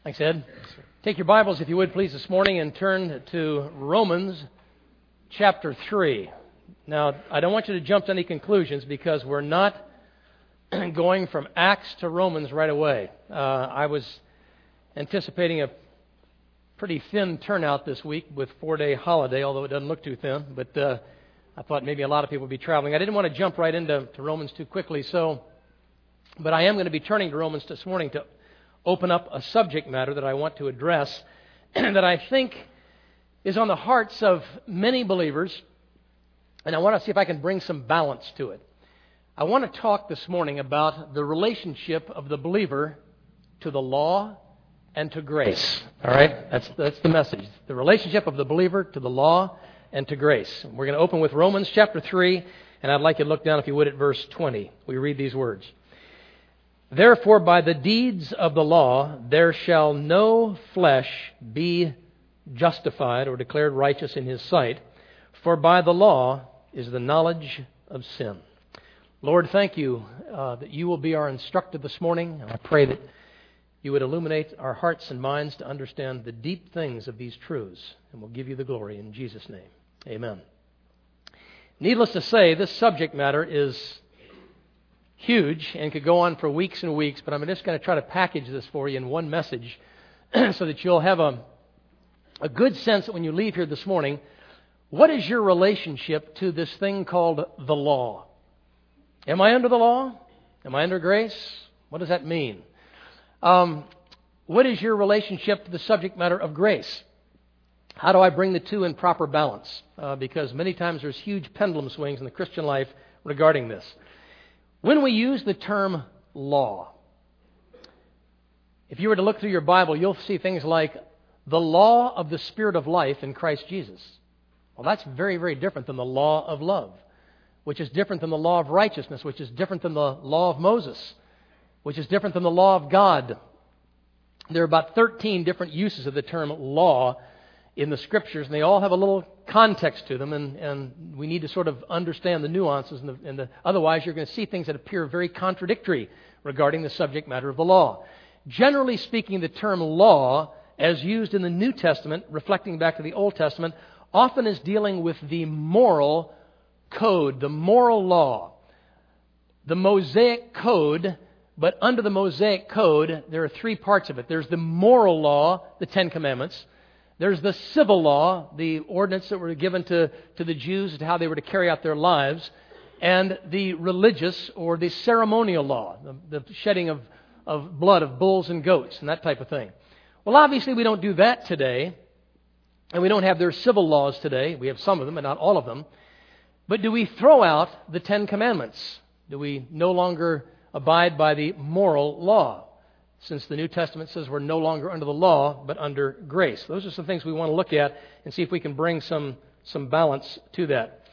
Thanks, Ed. Take your Bibles, if you would, please, this morning and turn to Romans chapter 3. Now, I don't want you to jump to any conclusions because we're not going from Acts to Romans right away. I was anticipating a pretty thin turnout this week with 4-day holiday, although it doesn't look too thin, but I thought maybe a lot of people would be traveling. I didn't want to jump right into Romans too quickly, but I am going to be turning to Romans this morning to open up a subject matter that I want to address that I think is on the hearts of many believers, and I want to see if I can bring some balance to it. I want to talk this morning about the relationship of the believer to the law and to grace. All right? That's the message. The relationship of the believer to the law and to grace. We're going to open with Romans chapter 3, and I'd like you to look down, if you would, at verse 20. We read these words. Therefore, by the deeds of the law, there shall no flesh be justified or declared righteous in his sight, for by the law is the knowledge of sin. Lord, thank you that you will be our instructor this morning, and I pray that you would illuminate our hearts and minds to understand the deep things of these truths, and we'll give you the glory in Jesus' name. Amen. Needless to say, this subject matter is huge and could go on for weeks and weeks, but I'm just going to try to package this for you in one message so that you'll have a good sense that when you leave here this morning, what is your relationship to this thing called the law? Am I under the law? Am I under grace? What does that mean? What is your relationship to the subject matter of grace? How do I bring the two in proper balance? Because many times there's huge pendulum swings in the Christian life regarding this. When we use the term law, if you were to look through your Bible, you'll see things like the law of the Spirit of life in Christ Jesus. Well, that's very, very different than the law of love, which is different than the law of righteousness, which is different than the law of Moses, which is different than the law of God. There are about 13 different uses of the term law in the Scriptures, and they all have a little context to them, and we need to sort of understand the nuances, otherwise you're going to see things that appear very contradictory regarding the subject matter of the law. Generally speaking, the term law, as used in the New Testament, reflecting back to the Old Testament, often is dealing with the moral code, the moral law, the Mosaic code. But under the Mosaic code, there are three parts of it. There's the moral law, the Ten Commandments. There's the civil law, the ordinance that were given to the Jews as to how they were to carry out their lives. And the religious or the ceremonial law, the shedding of blood of bulls and goats and that type of thing. Well, obviously we don't do that today. And we don't have their civil laws today. We have some of them, but not all of them. But do we throw out the Ten Commandments? Do we no longer abide by the moral law, since the New Testament says we're no longer under the law, but under grace? Those are some things we want to look at and see if we can bring some balance to that.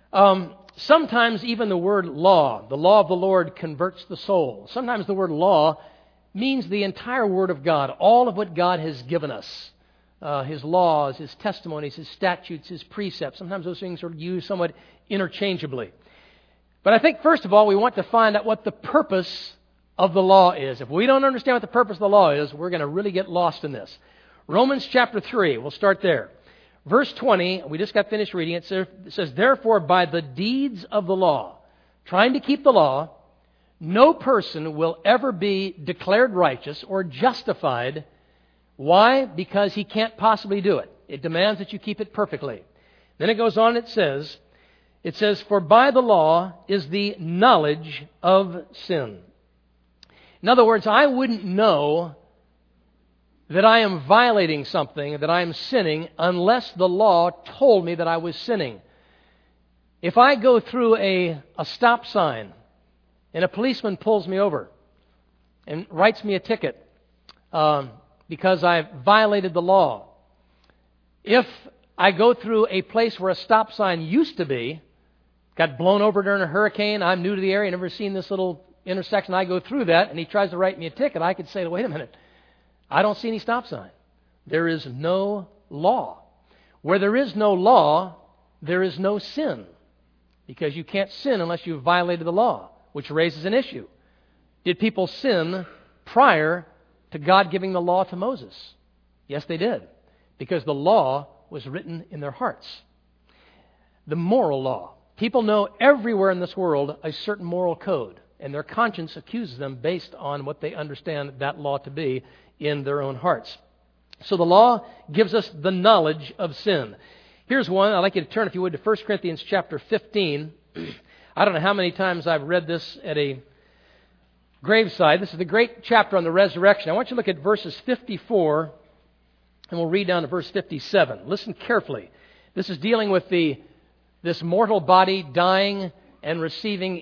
Sometimes even the word law, the law of the Lord, converts the soul. Sometimes the word law means the entire Word of God, all of what God has given us. His laws, His testimonies, His statutes, His precepts. Sometimes those things are used somewhat interchangeably. But I think, first of all, we want to find out what the purpose of the law is. If we don't understand what the purpose of the law is, we're going to really get lost in this. Romans chapter 3, we'll start there. Verse 20, we just got finished reading it. It says, therefore, by the deeds of the law, trying to keep the law, no person will ever be declared righteous or justified. Why? Because he can't possibly do it. It demands that you keep it perfectly. Then it goes on, it says, for by the law is the knowledge of sin. In other words, I wouldn't know that I am violating something, that I am sinning, unless the law told me that I was sinning. If I go through a stop sign and a policeman pulls me over and writes me a ticket because I violated the law, if I go through a place where a stop sign used to be, got blown over during a hurricane, I'm new to the area, never seen this little intersection, I go through that, and he tries to write me a ticket, I could say, wait a minute, I don't see any stop sign. There is no law. Where there is no law, there is no sin. Because you can't sin unless you've violated the law, which raises an issue. Did people sin prior to God giving the law to Moses? Yes, they did, because the law was written in their hearts. The moral law. People know everywhere in this world a certain moral code, and their conscience accuses them based on what they understand that law to be in their own hearts. So the law gives us the knowledge of sin. Here's one. I'd like you to turn, if you would, to 1 Corinthians chapter 15. I don't know how many times I've read this at a graveside. This is the great chapter on the resurrection. I want you to look at verses 54, and we'll read down to verse 57. Listen carefully. This is dealing with this mortal body dying and receiving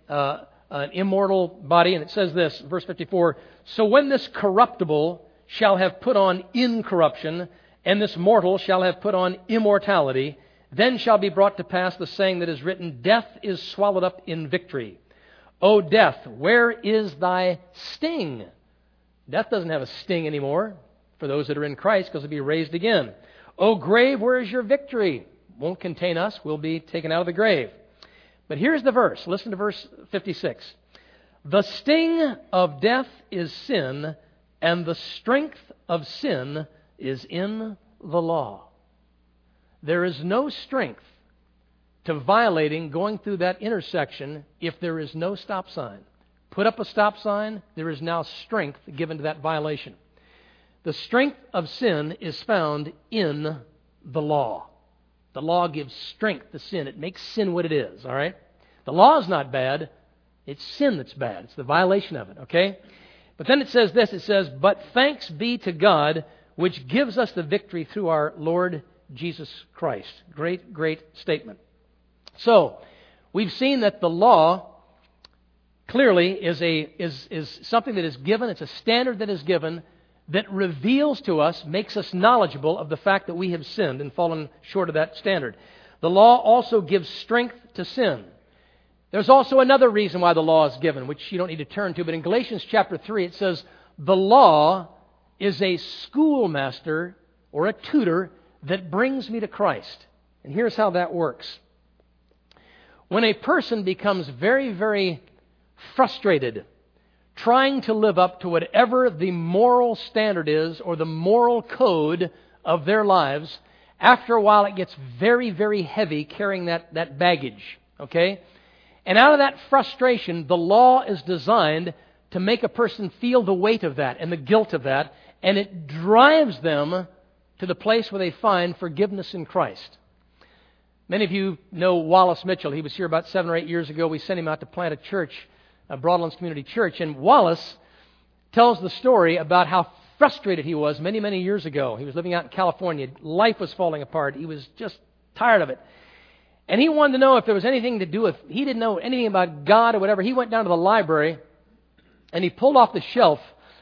an immortal body. And it says this, verse 54, "So when this corruptible shall have put on incorruption, and this mortal shall have put on immortality, then shall be brought to pass the saying that is written, Death is swallowed up in victory. O death, where is thy sting?" Death doesn't have a sting anymore for those that are in Christ, because it'll be raised again. "O grave, where is your victory?" Won't contain us. We'll be taken out of the grave. But here's the verse. Listen to verse 56. "The sting of death is sin, and the strength of sin is in the law." There is no strength to violating going through that intersection if there is no stop sign. Put up a stop sign, there is now strength given to that violation. The strength of sin is found in the law. The law gives strength to sin. It makes sin what it is, all right? The law is not bad. It's sin that's bad. It's the violation of it, okay? But then it says this. It says, "But thanks be to God, which gives us the victory through our Lord Jesus Christ." Great, great statement. So, we've seen that the law clearly is something that is given. It's a standard that is given that reveals to us, makes us knowledgeable of the fact that we have sinned and fallen short of that standard. The law also gives strength to sin. There's also another reason why the law is given, which you don't need to turn to, but in Galatians chapter 3 it says, "The law is a schoolmaster or a tutor that brings me to Christ." And here's how that works. When a person becomes very, very frustrated trying to live up to whatever the moral standard is or the moral code of their lives, after a while it gets very, very heavy carrying that baggage, okay? And out of that frustration, the law is designed to make a person feel the weight of that and the guilt of that, and it drives them to the place where they find forgiveness in Christ. Many of you know Wallace Mitchell. He was here about 7 or 8 years ago. We sent him out to plant a church, a Broadlands Community Church, and Wallace tells the story about how frustrated he was many, many years ago. He was living out in California. Life was falling apart. He was just tired of it. And he wanted to know if there was anything to do with, he didn't know anything about God or whatever. He went down to the library and he pulled off the shelf.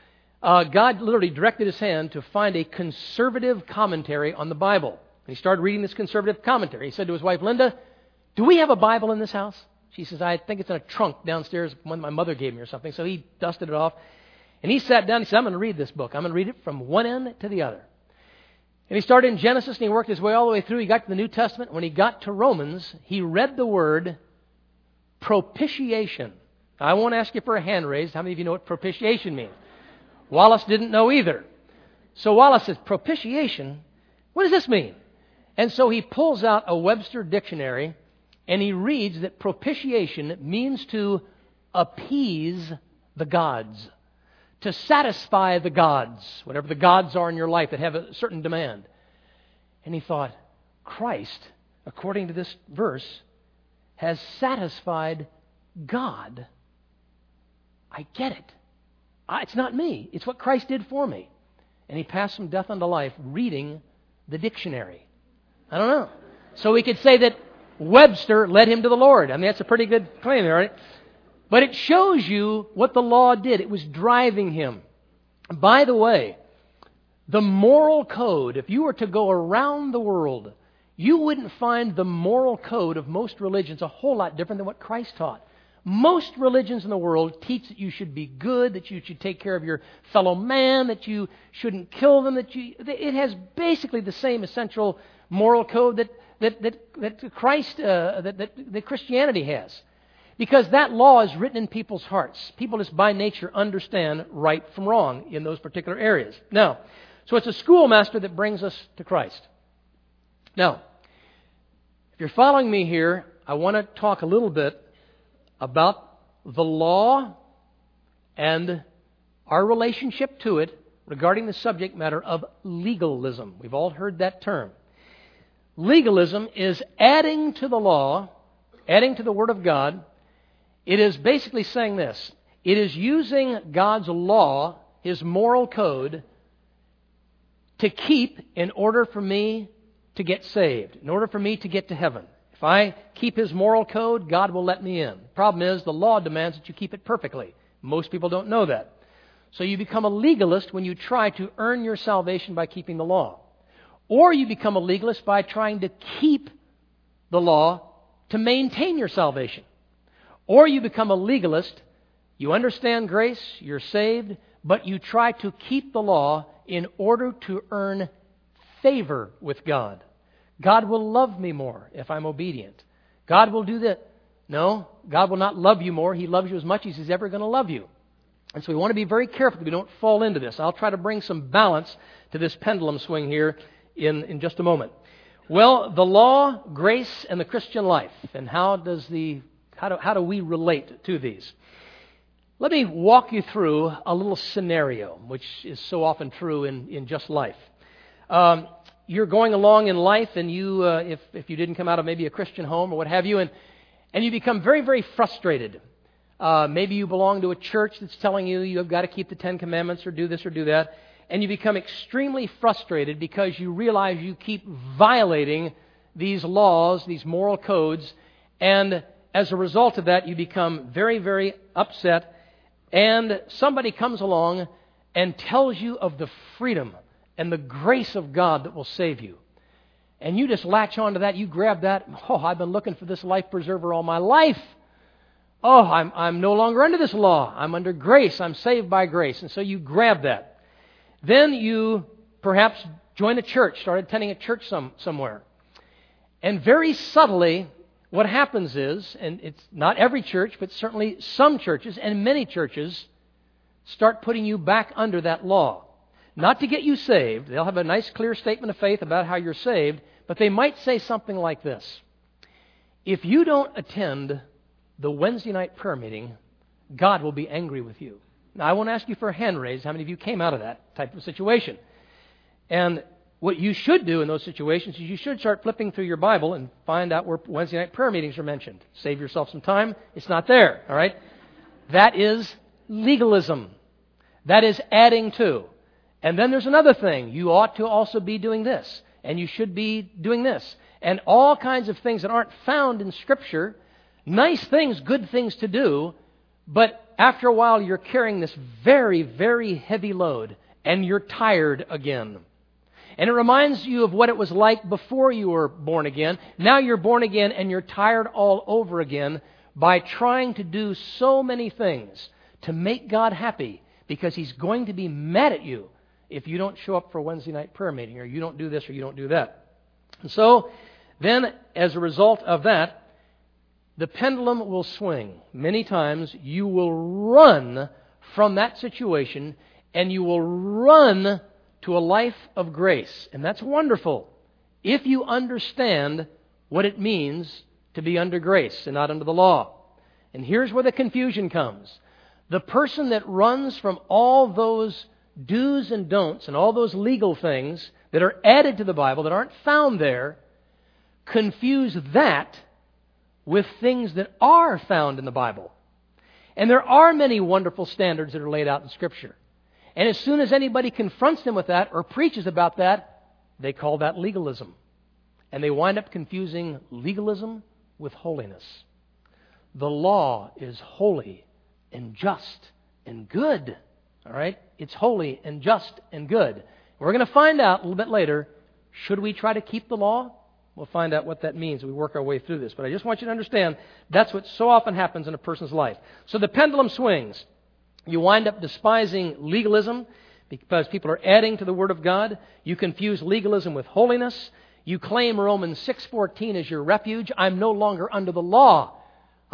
God literally directed his hand to find a conservative commentary on the Bible. And he started reading this conservative commentary. He said to his wife, "Linda, do we have a Bible in this house?" She says, "I think it's in a trunk downstairs, one my mother gave me or something." So he dusted it off. And he sat down and he said, "I'm going to read this book. I'm going to read it from one end to the other." And he started in Genesis and he worked his way all the way through. He got to the New Testament. When he got to Romans, he read the word propitiation. I won't ask you for a hand raised. How many of you know what propitiation means? Wallace didn't know either. So Wallace says, "Propitiation? What does this mean?" And so he pulls out a Webster dictionary and he reads that propitiation means to appease the gods, to satisfy the gods, whatever the gods are in your life that have a certain demand. And he thought, Christ, according to this verse, has satisfied God. I get it. It's not me. It's what Christ did for me. And he passed from death unto life reading the dictionary. I don't know. So we could say that Webster led him to the Lord. I mean, that's a pretty good claim there, right? But it shows you what the law did. It was driving him. By the way, the moral code, if you were to go around the world, you wouldn't find the moral code of most religions a whole lot different than what Christ taught. Most religions in the world teach that you should be good, that you should take care of your fellow man, that you shouldn't kill them, it has basically the same essential moral code that Christianity has. Because that law is written in people's hearts. People just by nature understand right from wrong in those particular areas. Now, so it's a schoolmaster that brings us to Christ. Now, if you're following me here, I want to talk a little bit about the law and our relationship to it regarding the subject matter of legalism. We've all heard that term. Legalism is adding to the law, adding to the Word of God. It is basically saying this. It is using God's law, His moral code, to keep in order for me to get saved, in order for me to get to heaven. If I keep His moral code, God will let me in. The problem is the law demands that you keep it perfectly. Most people don't know that. So you become a legalist when you try to earn your salvation by keeping the law. Or you become a legalist by trying to keep the law to maintain your salvation. Or you become a legalist, you understand grace, you're saved, but you try to keep the law in order to earn favor with God. God will love me more if I'm obedient. God will do that. No, God will not love you more. He loves you as much as He's ever going to love you. And so we want to be very careful that we don't fall into this. I'll try to bring some balance to this pendulum swing here in just a moment. Well, the law, grace, and the Christian life. And how do we relate to these? Let me walk you through a little scenario, which is so often true in just life. You're going along in life, and you, if you didn't come out of maybe a Christian home or what have you, and you become very, very frustrated. Maybe you belong to a church that's telling you have got to keep the Ten Commandments or do this or do that, and you become extremely frustrated because you realize you keep violating these laws, these moral codes, and as a result of that, you become very, very upset, and somebody comes along and tells you of the freedom and the grace of God that will save you. And you just latch on to that. You grab that. Oh, I've been looking for this life preserver all my life. Oh, I'm no longer under this law. I'm under grace. I'm saved by grace. And so you grab that. Then you perhaps join a church, start attending a church somewhere. And very subtly, what happens is, and it's not every church, but certainly some churches and many churches start putting you back under that law. Not to get you saved. They'll have a nice clear statement of faith about how you're saved, but they might say something like this. If you don't attend the Wednesday night prayer meeting, God will be angry with you. Now, I won't ask you for a hand raise. How many of you came out of that type of situation? And what you should do in those situations is you should start flipping through your Bible and find out where Wednesday night prayer meetings are mentioned. Save yourself some time. It's not there, all right? That is legalism. That is adding to. And then there's another thing. You ought to also be doing this. And you should be doing this. And all kinds of things that aren't found in Scripture. Nice things, good things to do. But after a while, you're carrying this very, very heavy load. And you're tired again. And it reminds you of what it was like before you were born again. Now you're born again and you're tired all over again by trying to do so many things to make God happy. Because He's going to be mad at you if you don't show up for a Wednesday night prayer meeting, or you don't do this, or you don't do that. And so, then, as a result of that, the pendulum will swing. Many times, you will run from that situation, and you will run to a life of grace. And that's wonderful, if you understand what it means to be under grace and not under the law. And here's where the confusion comes. The person that runs from all those do's and don'ts and all those legal things that are added to the Bible that aren't found there, confuse that with things that are found in the Bible. And there are many wonderful standards that are laid out in Scripture. And as soon as anybody confronts them with that or preaches about that, they call that legalism. And they wind up confusing legalism with holiness. The law is holy and just and good. All right? It's holy and just and good. We're going to find out a little bit later, should we try to keep the law? We'll find out what that means as we work our way through this. But I just want you to understand that's what so often happens in a person's life. So the pendulum swings. You wind up despising legalism because people are adding to the Word of God. You confuse legalism with holiness. You claim Romans 6:14 as your refuge. I'm no longer under the law.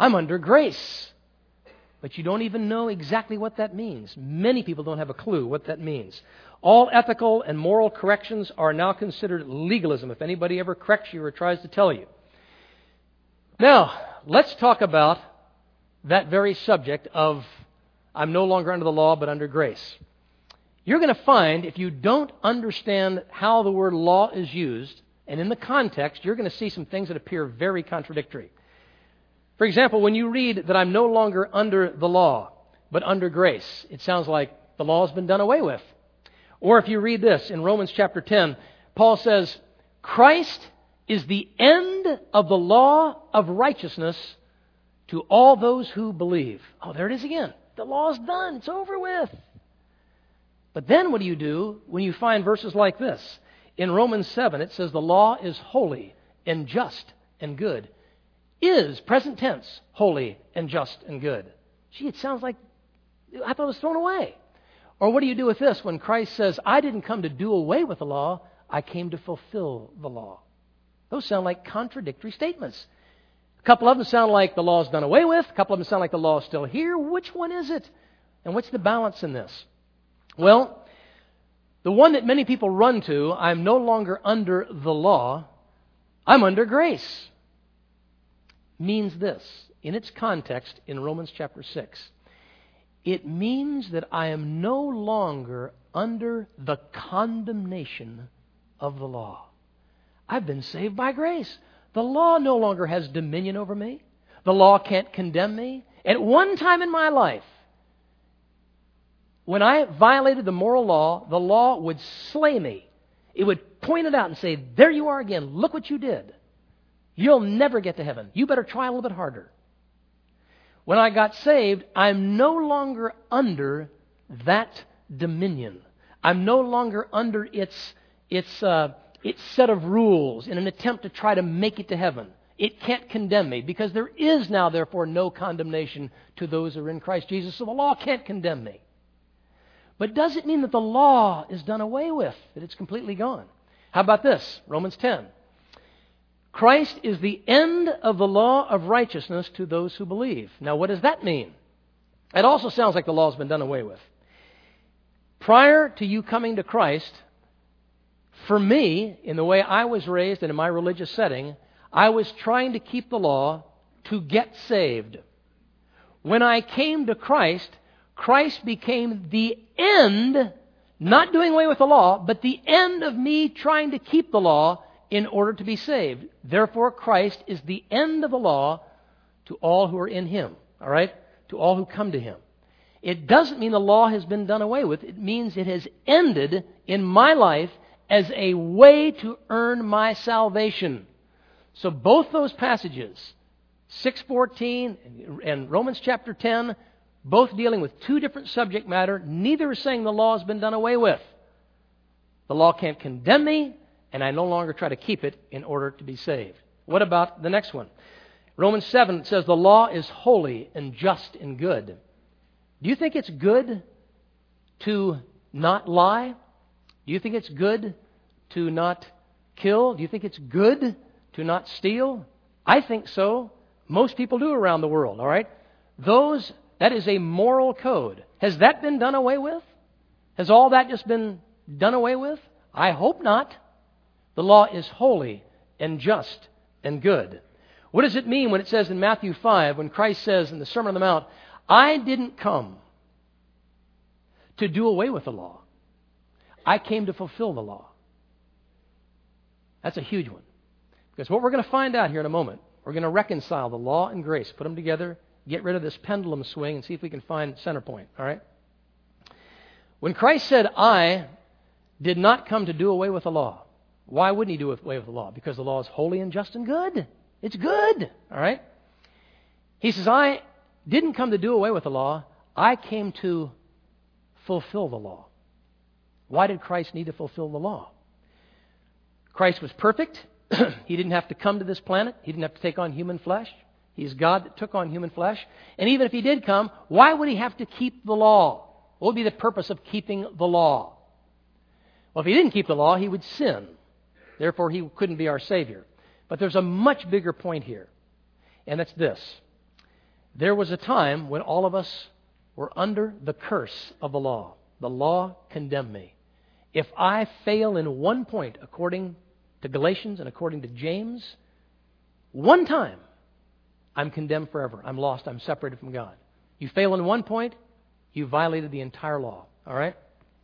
I'm under grace. But you don't even know exactly what that means. Many people don't have a clue what that means. All ethical and moral corrections are now considered legalism, if anybody ever corrects you or tries to tell you. Now, let's talk about that very subject of I'm no longer under the law but under grace. You're going to find, if you don't understand how the word law is used, and in the context, you're going to see some things that appear very contradictory. For example, when you read that I'm no longer under the law, but under grace, it sounds like the law has been done away with. Or if you read this in Romans chapter 10, Paul says, Christ is the end of the law of righteousness to all those who believe. Oh, there it is again. The law's done. It's over with. But then what do you do when you find verses like this? In Romans 7, it says the law is holy and just and good. Is, present tense, holy and just and good. Gee, it sounds like I thought it was thrown away. Or what do you do with this when Christ says, I didn't come to do away with the law, I came to fulfill the law? Those sound like contradictory statements. A couple of them sound like the law is done away with. A couple of them sound like the law is still here. Which one is it? And what's the balance in this? Well, the one that many people run to, I'm no longer under the law, I'm under grace, means this, in its context in Romans chapter 6. It means that I am no longer under the condemnation of the law. I've been saved by grace. The law no longer has dominion over me. The law can't condemn me. At one time in my life, when I violated the moral law, the law would slay me. It would point it out and say, there you are again. Look what you did. You'll never get to heaven. You better try a little bit harder. When I got saved, I'm no longer under that dominion. I'm no longer under its set of rules in an attempt to try to make it to heaven. It can't condemn me because there is now, therefore, no condemnation to those who are in Christ Jesus. So the law can't condemn me. But does it mean that the law is done away with, that it's completely gone? How about this? Romans 10. Christ is the end of the law of righteousness to those who believe. Now, what does that mean? It also sounds like the law has been done away with. Prior to you coming to Christ, for me, in the way I was raised and in my religious setting, I was trying to keep the law to get saved. When I came to Christ, Christ became the end, not doing away with the law, but the end of me trying to keep the law in order to be saved. Therefore, Christ is the end of the law to all who are in Him. All right? To all who come to Him. It doesn't mean the law has been done away with. It means it has ended in my life as a way to earn my salvation. So both those passages, 6:14 and Romans chapter 10, both dealing with two different subject matter. Neither is saying the law has been done away with. The law can't condemn me, and I no longer try to keep it in order to be saved. What about the next one? Romans 7 says the law is holy and just and good. Do you think it's good to not lie? Do you think it's good to not kill? Do you think it's good to not steal? I think so. Most people do around the world, all right? That is a moral code. Has that been done away with? Has all that just been done away with? I hope not. The law is holy and just and good. What does it mean when it says in Matthew 5, when Christ says in the Sermon on the Mount, I didn't come to do away with the law. I came to fulfill the law. That's a huge one. Because what we're going to find out here in a moment, we're going to reconcile the law and grace, put them together, get rid of this pendulum swing, and see if we can find center point. All right? When Christ said, I did not come to do away with the law, why wouldn't He do away with the law? Because the law is holy and just and good. It's good. All right? He says, I didn't come to do away with the law. I came to fulfill the law. Why did Christ need to fulfill the law? Christ was perfect. He didn't have to come to this planet. He didn't have to take on human flesh. He's God that took on human flesh. And even if He did come, why would He have to keep the law? What would be the purpose of keeping the law? Well, if He didn't keep the law, He would sin. Therefore, He couldn't be our Savior. But there's a much bigger point here. And it's this. There was a time when all of us were under the curse of the law. The law condemned me. If I fail in one point, according to Galatians and according to James, one time, I'm condemned forever. I'm lost. I'm separated from God. You fail in one point, you violated the entire law. All right?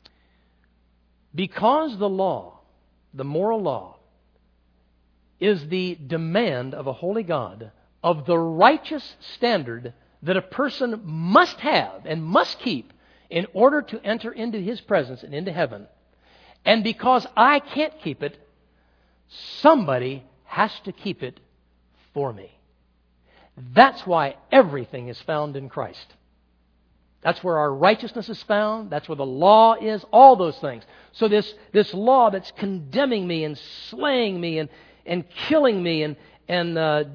Because the law, the moral law, is the demand of a holy God of the righteous standard that a person must have and must keep in order to enter into His presence and into heaven. And because I can't keep it, somebody has to keep it for me. That's why everything is found in Christ. That's where our righteousness is found. That's where the law is. All those things. So this law that's condemning me and slaying me and killing me and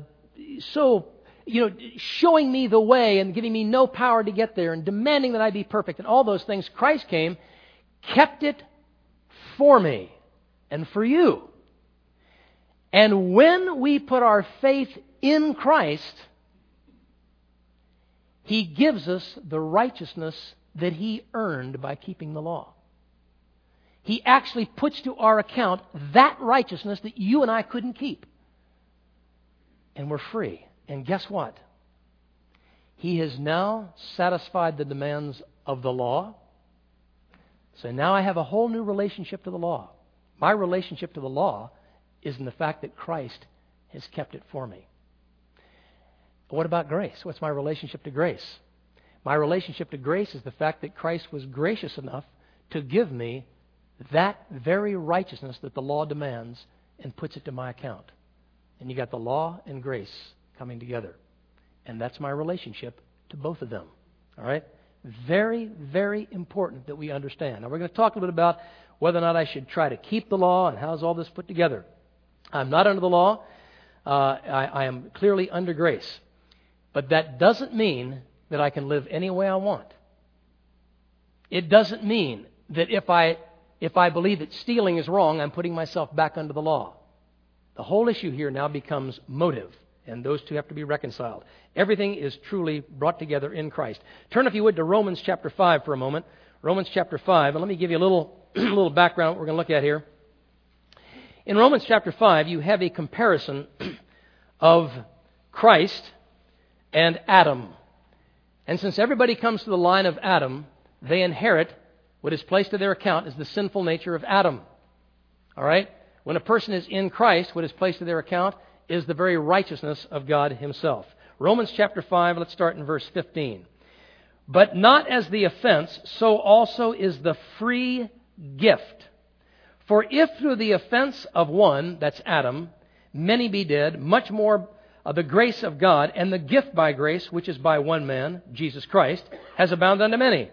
showing me the way and giving me no power to get there and demanding that I be perfect and all those things, Christ came, kept it for me and for you. And when we put our faith in Christ, He gives us the righteousness that He earned by keeping the law. He actually puts to our account that righteousness that you and I couldn't keep. And we're free. And guess what? He has now satisfied the demands of the law. So now I have a whole new relationship to the law. My relationship to the law is in the fact that Christ has kept it for me. What about grace? What's my relationship to grace? My relationship to grace is the fact that Christ was gracious enough to give me that very righteousness that the law demands and puts it to my account. And you got the law and grace coming together. And that's my relationship to both of them. All right? Very, very important that we understand. Now we're going to talk a little bit about whether or not I should try to keep the law and how's all this put together. I'm not under the law. I am clearly under grace. But that doesn't mean that I can live any way I want. It doesn't mean that if I believe that stealing is wrong, I'm putting myself back under the law. The whole issue here now becomes motive, and those two have to be reconciled. Everything is truly brought together in Christ. Turn, if you would, to Romans chapter 5 for a moment. Romans chapter 5, and let me give you a little background we're going to look at here. In Romans chapter 5, you have a comparison of Christ and Adam. And since everybody comes to the line of Adam, they inherit what is placed to their account as the sinful nature of Adam. All right? When a person is in Christ, what is placed to their account is the very righteousness of God Himself. Romans chapter 5, let's start in verse 15. But not as the offense, so also is the free gift. For if through the offense of one, that's Adam, many be dead, much more the grace of God and the gift by grace, which is by one man, Jesus Christ, has abounded unto many.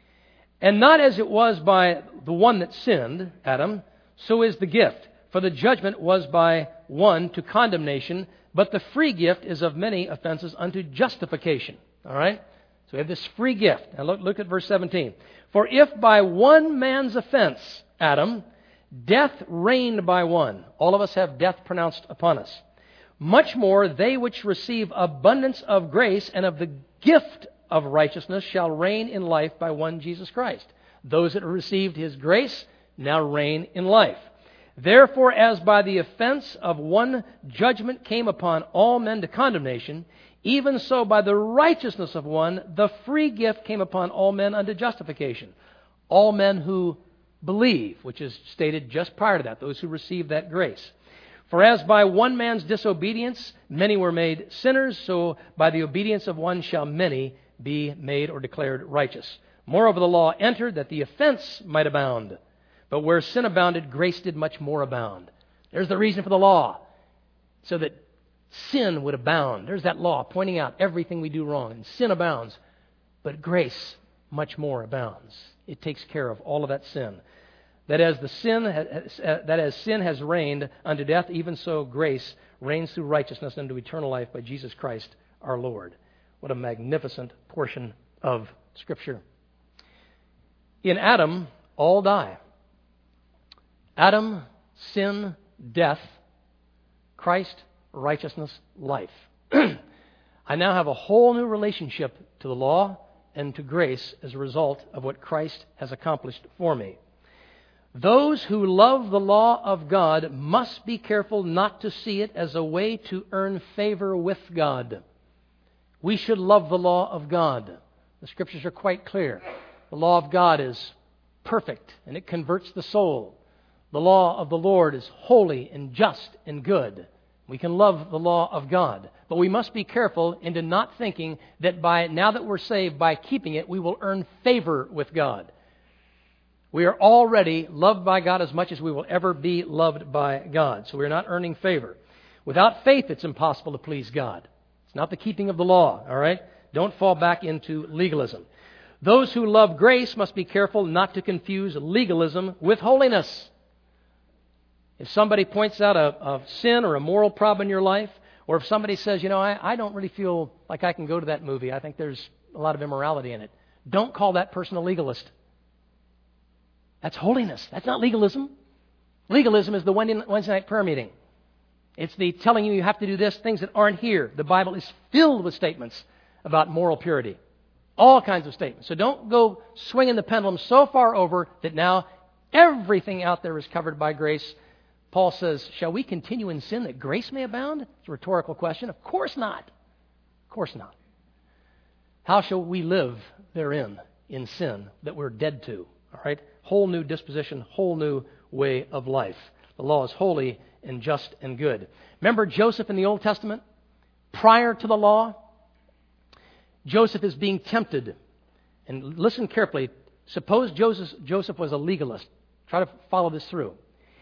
And not as it was by the one that sinned, Adam, so is the gift. For the judgment was by one to condemnation, but the free gift is of many offenses unto justification. All right? So we have this free gift. Now look at verse 17. For if by one man's offense, Adam, death reigned by one. All of us have death pronounced upon us. Much more they which receive abundance of grace and of the gift of righteousness shall reign in life by one Jesus Christ. Those that received His grace now reign in life. Therefore, as by the offense of one judgment came upon all men to condemnation, even so by the righteousness of one the free gift came upon all men unto justification. All men who believe, which is stated just prior to that, those who receive that grace. For as by one man's disobedience many were made sinners, so by the obedience of one shall many be made or declared righteous. Moreover, the law entered that the offense might abound. But where sin abounded, grace did much more abound. There's the reason for the law, so that sin would abound. There's that law pointing out everything we do wrong, and sin abounds. But grace much more abounds. It takes care of all of that sin. That as sin has reigned unto death, even so grace reigns through righteousness unto eternal life by Jesus Christ our Lord. What a magnificent portion of Scripture. In Adam, all die. Adam, sin, death. Christ, righteousness, life. I now have a whole new relationship to the law and to grace as a result of what Christ has accomplished for me. Those who love the law of God must be careful not to see it as a way to earn favor with God. We should love the law of God. The Scriptures are quite clear. The law of God is perfect, and it converts the soul. The law of the Lord is holy and just and good. We can love the law of God. But we must be careful into not thinking that now that we're saved, by keeping it, we will earn favor with God. We are already loved by God as much as we will ever be loved by God. So we're not earning favor. Without faith, it's impossible to please God. It's not the keeping of the law, all right? Don't fall back into legalism. Those who love grace must be careful not to confuse legalism with holiness. If somebody points out a sin or a moral problem in your life, or if somebody says, I don't really feel like I can go to that movie. I think there's a lot of immorality in it. Don't call that person a legalist. That's holiness. That's not legalism. Legalism is the Wednesday night prayer meeting. It's the telling you have to do this, things that aren't here. The Bible is filled with statements about moral purity. All kinds of statements. So don't go swinging the pendulum so far over that now everything out there is covered by grace. Paul says, shall we continue in sin that grace may abound? It's a rhetorical question. Of course not. Of course not. How shall we live therein in sin that we're dead to? All right? Whole new disposition, whole new way of life. The law is holy and just and good. Remember Joseph in the Old Testament? Prior to the law, Joseph is being tempted. And listen carefully. Suppose Joseph was a legalist. Try to follow this through.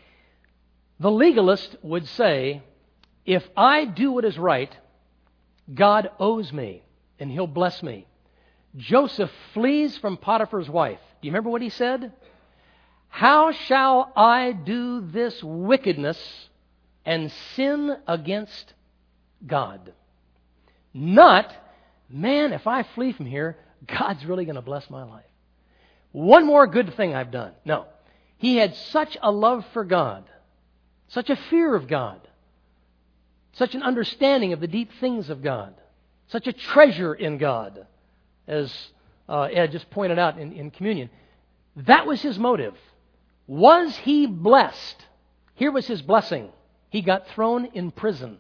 The legalist would say, if I do what is right, God owes me and He'll bless me. Joseph flees from Potiphar's wife. Do you remember what he said? How shall I do this wickedness and sin against God? Not, man, if I flee from here, God's really going to bless my life. One more good thing I've done. No. He had such a love for God, such a fear of God, such an understanding of the deep things of God, such a treasure in God, as Ed just pointed out in communion. That was his motive. Was he blessed? Here was his blessing. He got thrown in prison.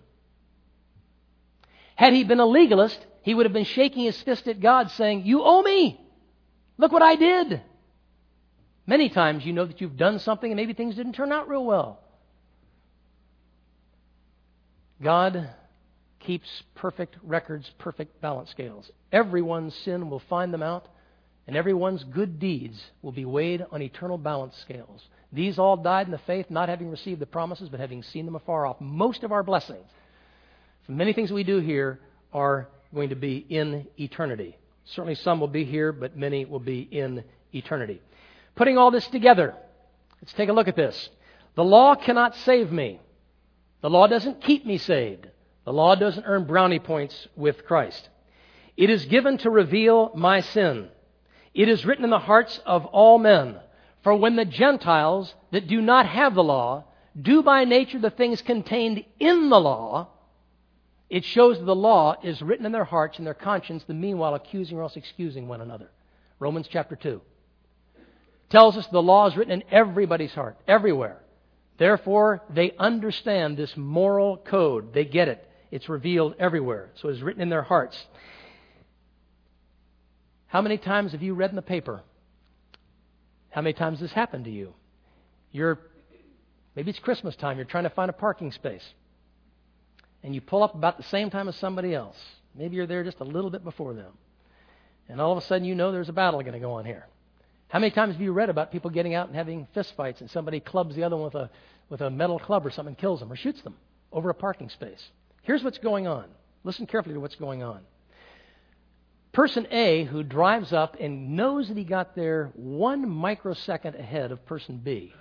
Had he been a legalist, he would have been shaking his fist at God saying, you owe me. Look what I did. Many times you know that you've done something and maybe things didn't turn out real well. God keeps perfect records, perfect balance scales. Everyone's sin will find them out, and everyone's good deeds will be weighed on eternal balance scales. These all died in the faith, not having received the promises, but having seen them afar off. Most of our blessings, from many things we do here, are going to be in eternity. Certainly some will be here, but many will be in eternity. Putting all this together, let's take a look at this. The law cannot save me. The law doesn't keep me saved. The law doesn't earn brownie points with Christ. It is given to reveal my sin. It is written in the hearts of all men. For when the Gentiles that do not have the law do by nature the things contained in the law, it shows that the law is written in their hearts and their conscience, the meanwhile accusing or else excusing one another. Romans chapter 2 tells us the law is written in everybody's heart, everywhere. Therefore, they understand this moral code. They get it. It's revealed everywhere. So it's written in their hearts. How many times have you read in the paper? How many times has this happened to you? Maybe it's Christmas time. You're trying to find a parking space. And you pull up about the same time as somebody else. Maybe you're there just a little bit before them. And all of a sudden you know there's a battle going to go on here. How many times have you read about people getting out and having fist fights and somebody clubs the other one with a metal club or something, kills them or shoots them over a parking space? Here's what's going on. Listen carefully to what's going on. Person A, who drives up and knows that he got there 1 microsecond ahead of person B,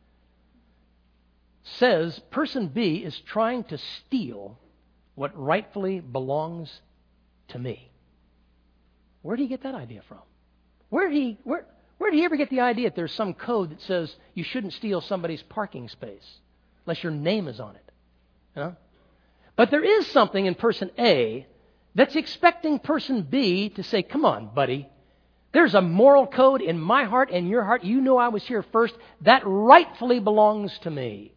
says person B is trying to steal what rightfully belongs to me. Where did he get that idea from? Where did he ever get the idea that there's some code that says you shouldn't steal somebody's parking space unless your name is on it? You know? But there is something in person A that's expecting person B to say, come on, buddy, there's a moral code in my heart and your heart. You know I was here first. That rightfully belongs to me.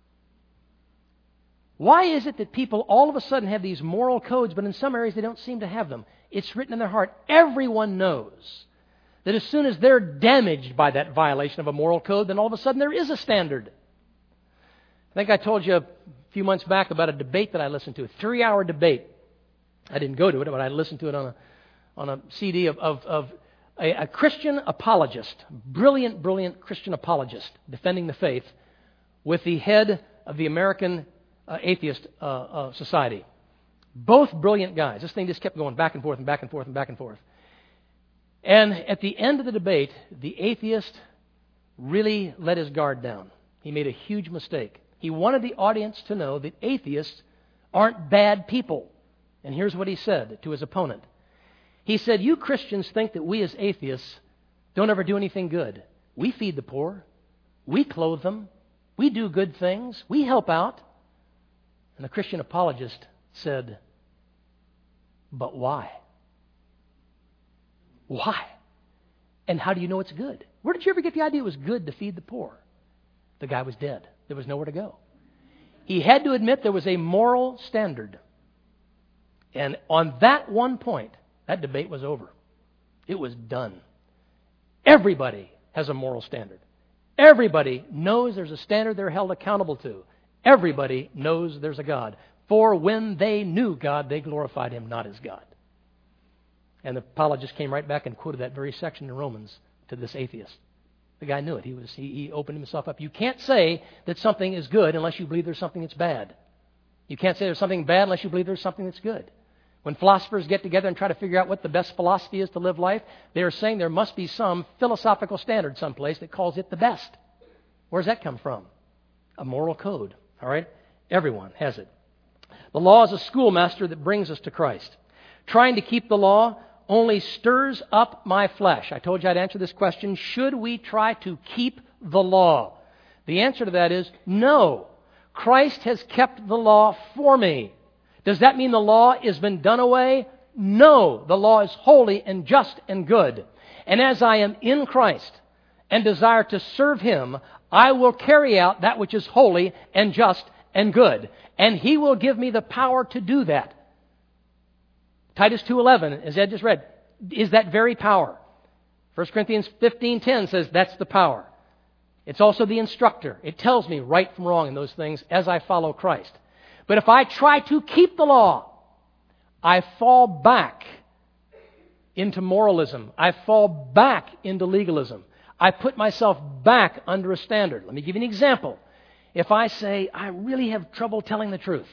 Why is it that people all of a sudden have these moral codes, but in some areas they don't seem to have them? It's written in their heart. Everyone knows that as soon as they're damaged by that violation of a moral code, then all of a sudden there is a standard. I think I told you a few months back about a debate that I listened to, a 3-hour debate. I didn't go to it, but I listened to it on a CD of a Christian apologist, brilliant Christian apologist defending the faith with the head of the American Atheist Society. Both brilliant guys. This thing just kept going back and forth and back and forth and back and forth. And at the end of the debate, the atheist really let his guard down. He made a huge mistake. He wanted the audience to know that atheists aren't bad people. And here's what he said to his opponent. He said, you Christians think that we as atheists don't ever do anything good. We feed the poor. We clothe them. We do good things. We help out. And the Christian apologist said, but why? Why? And how do you know it's good? Where did you ever get the idea it was good to feed the poor? The guy was dead. There was nowhere to go. He had to admit there was a moral standard. And on that one point, that debate was over. It was done. Everybody has a moral standard. Everybody knows there's a standard they're held accountable to. Everybody knows there's a God. For when they knew God, they glorified Him not as God. And the apologist came right back and quoted that very section in Romans to this atheist. The guy knew it. He opened himself up. You can't say that something is good unless you believe there's something that's bad. You can't say there's something bad unless you believe there's something that's good. When philosophers get together and try to figure out what the best philosophy is to live life, they are saying there must be some philosophical standard someplace that calls it the best. Where does that come from? A moral code. All right? Everyone has it. The law is a schoolmaster that brings us to Christ. Trying to keep the law only stirs up my flesh. I told you I'd answer this question. Should we try to keep the law? The answer to that is no. Christ has kept the law for me. Does that mean the law has been done away? No. The law is holy and just and good. And as I am in Christ and desire to serve Him, I will carry out that which is holy and just and good. And He will give me the power to do that. Titus 2:11, as Ed just read, is that very power. 1 Corinthians 15:10 says that's the power. It's also the instructor. It tells me right from wrong in those things as I follow Christ. But if I try to keep the law, I fall back into moralism. I fall back into legalism. I put myself back under a standard. Let me give you an example. If I say, I really have trouble telling the truth.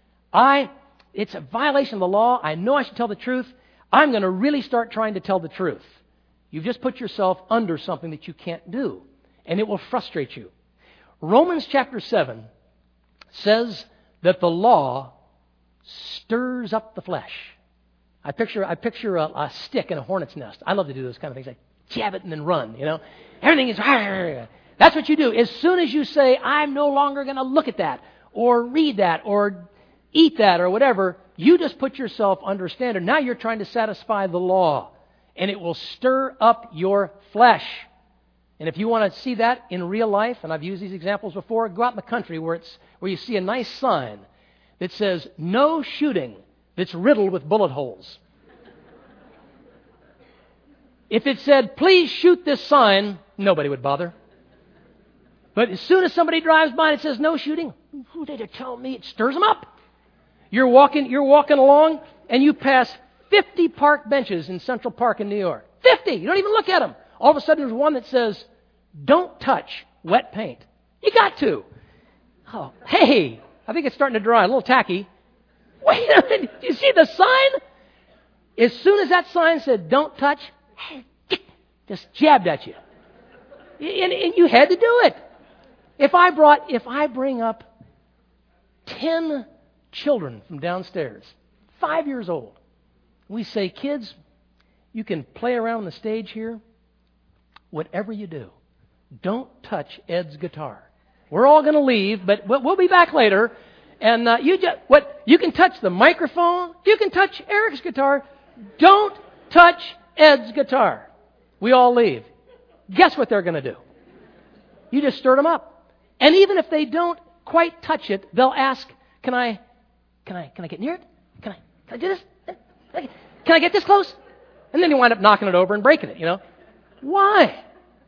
It's a violation of the law. I know I should tell the truth. I'm going to really start trying to tell the truth. You've just put yourself under something that you can't do. And it will frustrate you. Romans chapter 7 says that the law stirs up the flesh. I picture a stick in a hornet's nest. I love to do those kind of things. I jab it and then run, you know. Everything is... That's what you do. As soon as you say, I'm no longer going to look at that or read that or eat that or whatever, you just put yourself under a standard. Now you're trying to satisfy the law. And it will stir up your flesh. And if you want to see that in real life, and I've used these examples before, go out in the country where you see a nice sign that says, no shooting, that's riddled with bullet holes. If it said, please shoot this sign, nobody would bother. But as soon as somebody drives by and it says no shooting, who did it tell me? It stirs them up. You're walking along and you pass 50 park benches in Central Park in New York. 50! You don't even look at them. All of a sudden there's one that says, don't touch wet paint. You got to. Oh, hey, I think it's starting to dry. A little tacky. Wait a minute. Do you see the sign? As soon as that sign said, don't touch, just jabbed at you. And you had to do it. If I bring up 10 children from downstairs, 5 years old, we say, kids, you can play around the stage here. Whatever you do, don't touch Ed's guitar. We're all going to leave, but we'll be back later. And you can touch the microphone. You can touch Eric's guitar. Don't touch Ed's guitar. We all leave. Guess what they're going to do? You just stirred them up. And even if they don't quite touch it, they'll ask, can I get near it? Can I do this? Can I get this close? And then you wind up knocking it over and breaking it, Why?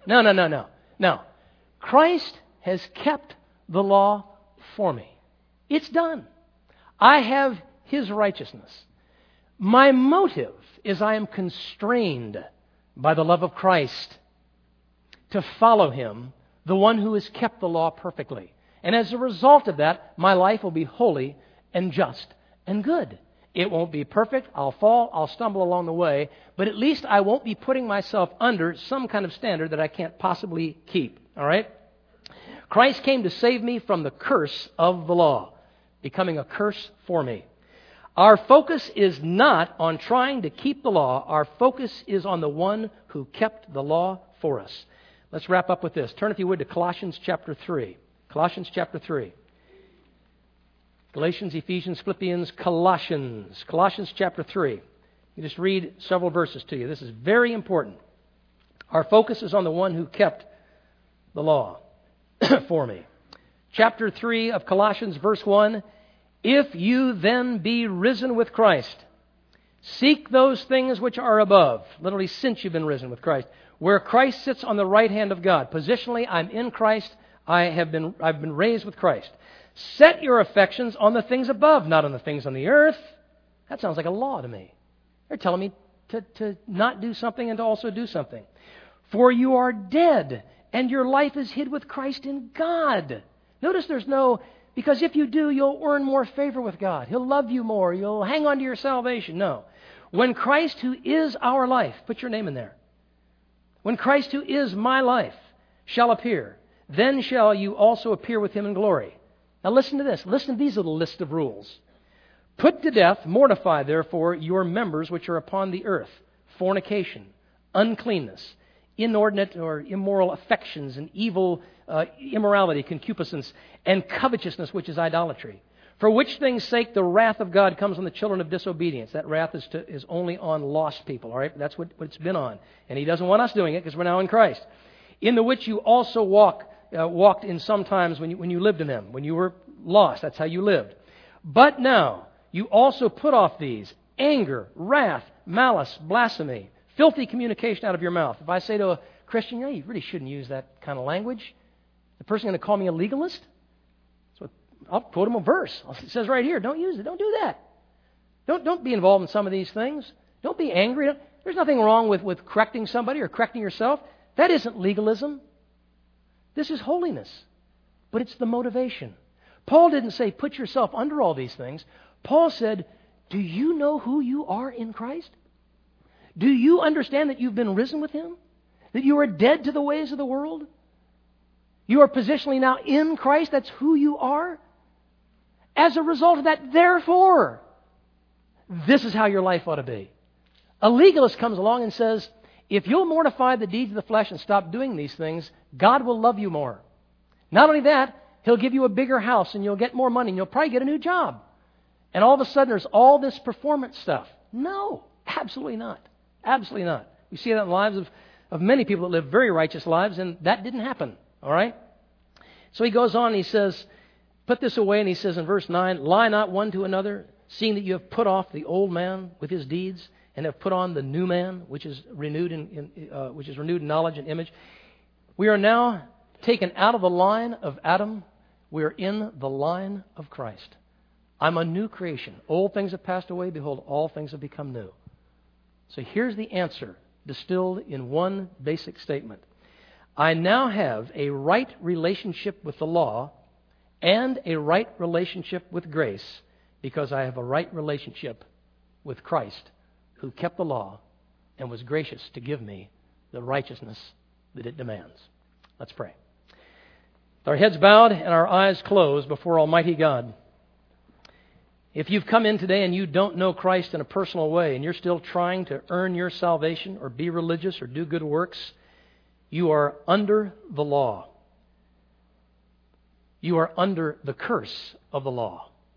No. Christ has kept the law for me. It's done. I have His righteousness. My motive is I am constrained by the love of Christ to follow Him, the one who has kept the law perfectly. And as a result of that, my life will be holy and just and good. It won't be perfect. I'll fall. I'll stumble along the way. But at least I won't be putting myself under some kind of standard that I can't possibly keep. All right? Christ came to save me from the curse of the law, becoming a curse for me. Our focus is not on trying to keep the law. Our focus is on the one who kept the law for us. Let's wrap up with this. Turn, if you would, to Colossians chapter 3. Colossians chapter 3. Galatians, Ephesians, Philippians, Colossians. Colossians chapter 3. You just read several verses to you. This is very important. Our focus is on the one who kept the law for me. Chapter 3 of Colossians, verse 1. If you then be risen with Christ, seek those things which are above. Literally, since you've been risen with Christ. Where Christ sits on the right hand of God. Positionally, I'm in Christ. I've been raised with Christ. Set your affections on the things above, not on the things on the earth. That sounds like a law to me. They're telling me to not do something and to also do something. For you are dead, and your life is hid with Christ in God. Notice there's no, because if you do, you'll earn more favor with God. He'll love you more. You'll hang on to your salvation. No. When Christ, who is our life, put your name in there. When Christ, who is my life, shall appear, then shall you also appear with Him in glory. Now listen to this. Listen to these little list of rules. Put to death, mortify therefore your members which are upon the earth. Fornication, uncleanness, inordinate or immoral affections, and evil immorality, concupiscence, and covetousness, which is idolatry. For which things' sake the wrath of God comes on the children of disobedience. That wrath is only on lost people, all right? That's what it's been on. And He doesn't want us doing it because we're now in Christ. In the which you also walked in some times when you lived in them, when you were lost. That's how you lived. But now you also put off these: anger, wrath, malice, blasphemy, filthy communication out of your mouth. If I say to a Christian, you really shouldn't use that kind of language, the person going to call me a legalist? I'll quote him a verse. It says right here, don't use it. Don't do that. Don't be involved in some of these things. Don't be angry. There's nothing wrong with correcting somebody or correcting yourself. That isn't legalism. This is holiness. But it's the motivation. Paul didn't say put yourself under all these things. Paul said, do you know who you are in Christ? Do you understand that you've been risen with Him? That you are dead to the ways of the world? You are positionally now in Christ. That's who you are. As a result of that, therefore, this is how your life ought to be. A legalist comes along and says, if you'll mortify the deeds of the flesh and stop doing these things, God will love you more. Not only that, He'll give you a bigger house and you'll get more money and you'll probably get a new job. And all of a sudden there's all this performance stuff. No, absolutely not. Absolutely not. We see that in the lives of many people that live very righteous lives, and that didn't happen. All right? So he goes on and he says, put this away, and he says in verse 9, lie not one to another, seeing that you have put off the old man with his deeds, and have put on the new man, which is renewed in knowledge and image. We are now taken out of the line of Adam. We are in the line of Christ. I'm a new creation. Old things have passed away. Behold, all things have become new. So here's the answer, distilled in one basic statement. I now have a right relationship with the law and a right relationship with grace because I have a right relationship with Christ, who kept the law and was gracious to give me the righteousness that it demands. Let's pray. With our heads bowed and our eyes closed before Almighty God, if you've come in today and you don't know Christ in a personal way and you're still trying to earn your salvation or be religious or do good works, you are under the law. You are under the curse of the law.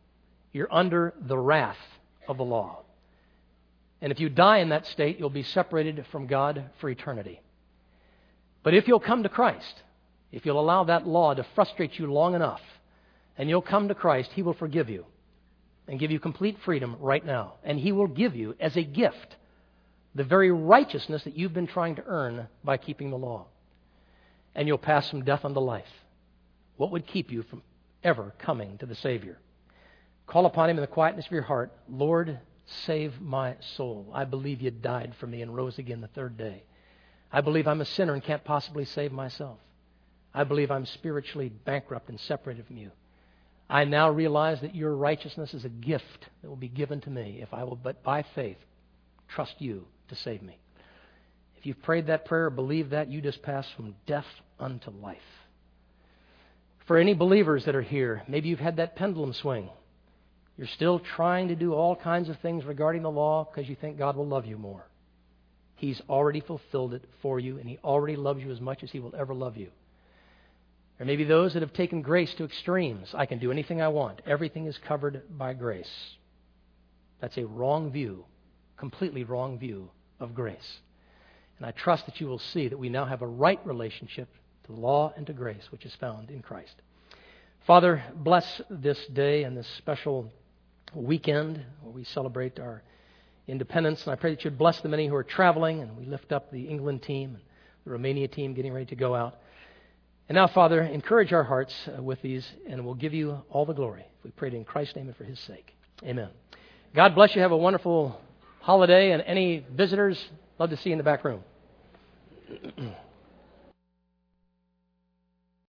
You're under the wrath of the law. And if you die in that state, you'll be separated from God for eternity. But if you'll come to Christ, if you'll allow that law to frustrate you long enough, and you'll come to Christ, He will forgive you and give you complete freedom right now. And He will give you as a gift the very righteousness that you've been trying to earn by keeping the law. And you'll pass from death unto life. What would keep you from ever coming to the Savior? Call upon Him in the quietness of your heart. Lord, save my soul. I believe You died for me and rose again the third day. I believe I'm a sinner and can't possibly save myself. I believe I'm spiritually bankrupt and separated from You. I now realize that Your righteousness is a gift that will be given to me if I will, but by faith, trust You to save me. If you've prayed that prayer or believe that, you just pass from death unto life. For any believers that are here, maybe you've had that pendulum swing. You're still trying to do all kinds of things regarding the law because you think God will love you more. He's already fulfilled it for you, and He already loves you as much as He will ever love you. Or maybe those that have taken grace to extremes. I can do anything I want. Everything is covered by grace. That's a wrong view, completely wrong view of grace. And I trust that you will see that we now have a right relationship to the law and to grace, which is found in Christ. Father, bless this day and this special weekend where we celebrate our independence. And I pray that You'd bless the many who are traveling, and we lift up the England team and the Romania team getting ready to go out. And now, Father, encourage our hearts with these, and we'll give You all the glory. We pray it in Christ's name and for His sake. Amen. God bless you. Have a wonderful holiday, and any visitors, love to see you in the back room.